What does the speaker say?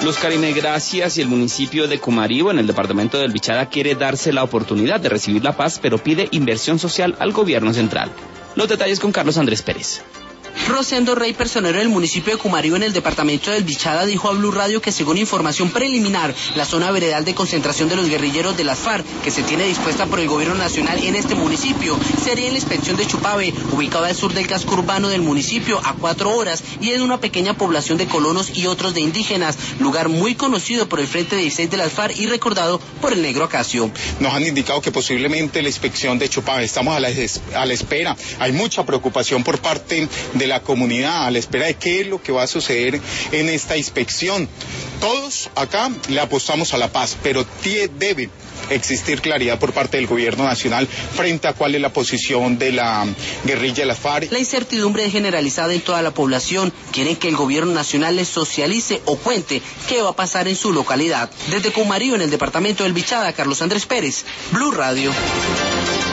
Los Carimegracias y el municipio de Cumaribo, en el departamento del Bichada, quiere darse la oportunidad de recibir la paz, pero pide inversión social al gobierno central. Los detalles con Carlos Andrés Pérez. Rosendo Rey, personero del municipio de Cumaribo en el departamento del Bichada, dijo a Blue Radio que según información preliminar, la zona veredal de concentración de los guerrilleros de las FARC, que se tiene dispuesta por el gobierno nacional en este municipio, sería en la inspección de Chupave, ubicada al sur del casco urbano del municipio, a 4 horas, y en una pequeña población de colonos y otros de indígenas, lugar muy conocido por el Frente 16 de las FARC y recordado por el Negro Acacio. Nos han indicado que posiblemente la inspección de Chupave, estamos a la espera, hay mucha preocupación por parte de la comunidad, a la espera de qué es lo que va a suceder en esta inspección. Todos acá le apostamos a la paz, pero debe existir claridad por parte del gobierno nacional frente a cuál es la posición de la guerrilla de las FARC. La incertidumbre es generalizada en toda la población. Quieren que el gobierno nacional les socialice o cuente qué va a pasar en su localidad. Desde Cumaribo, en el departamento del Bichada, Carlos Andrés Pérez, Blue Radio.